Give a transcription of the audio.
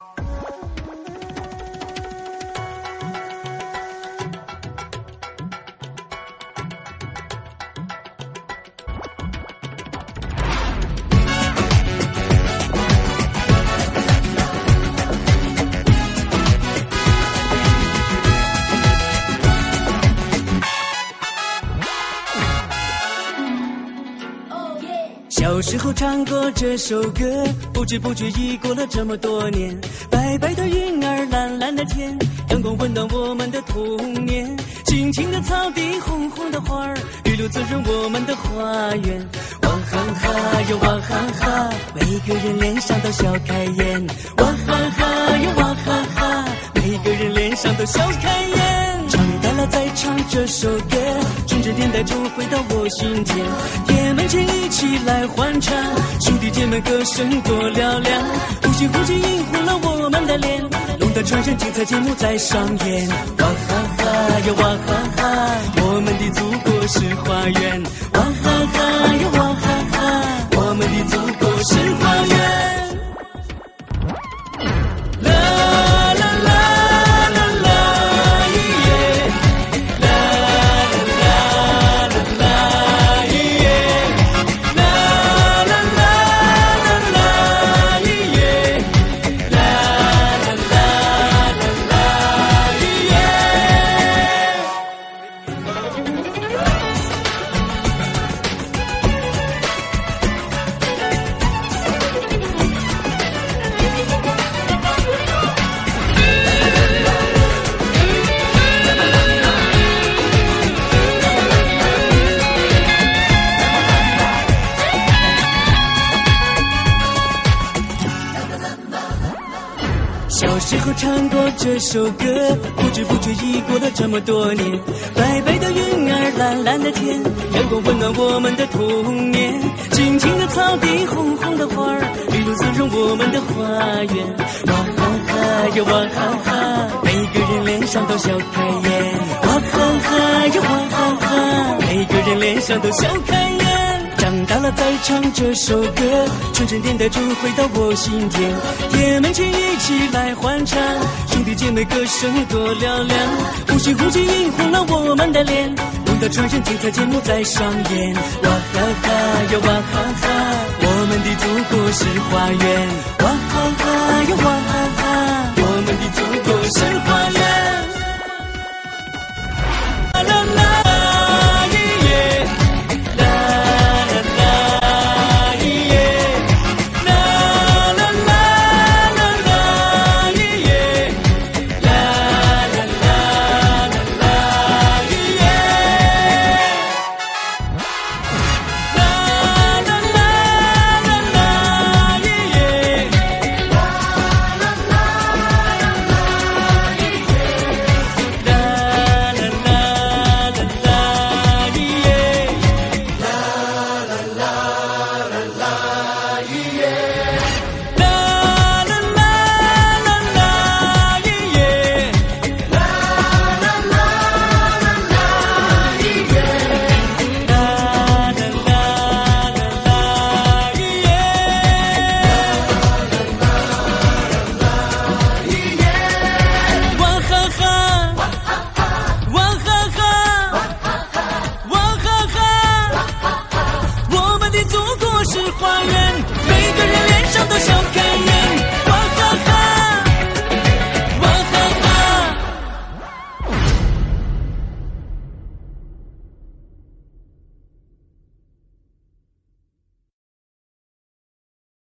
小时候唱过这首歌，不知不觉已过了这么多年。白白的云儿，蓝蓝的天，阳光温暖我们的童年。青青的草地，红红的花儿，雨露滋润我们的花园。哇哈哈哟哇哈哈，每个人脸上都笑开颜。哇哈哈哟哇哈哈，每个人脸上都笑开颜。长大了再唱这首歌，纯真年代就回到我心田。铁门前一起来欢唱，兄弟姐妹歌声多嘹亮，呼吸呼吸映红了我们的脸。龙的传人精彩节目在上演。哇哈哈哟哇哈哈，我们的祖国是花园。哇哈哈哟哇哈哈，我们的祖国是花园。小时候唱过这首歌，不知不觉已过了这么多年。白白的云儿，蓝蓝的天，阳光温暖我们的童年。青青的草地，红红的花儿，雨露滋润我们的花园。哇哈哈哟哇哈哈，每个人脸上都笑开颜。哇哈哈哟哇哈哈，每个人脸上都笑开颜。长大了再唱这首歌，纯真年代就回到我心田。铁门前一起来欢唱，兄弟姐妹歌声多嘹亮，呼吸呼吸映红了我们的脸。龙的传人精彩节目在上演。哇哈哈哟哇哈哈，我们的祖国是花园。哇哈哈哟哇哈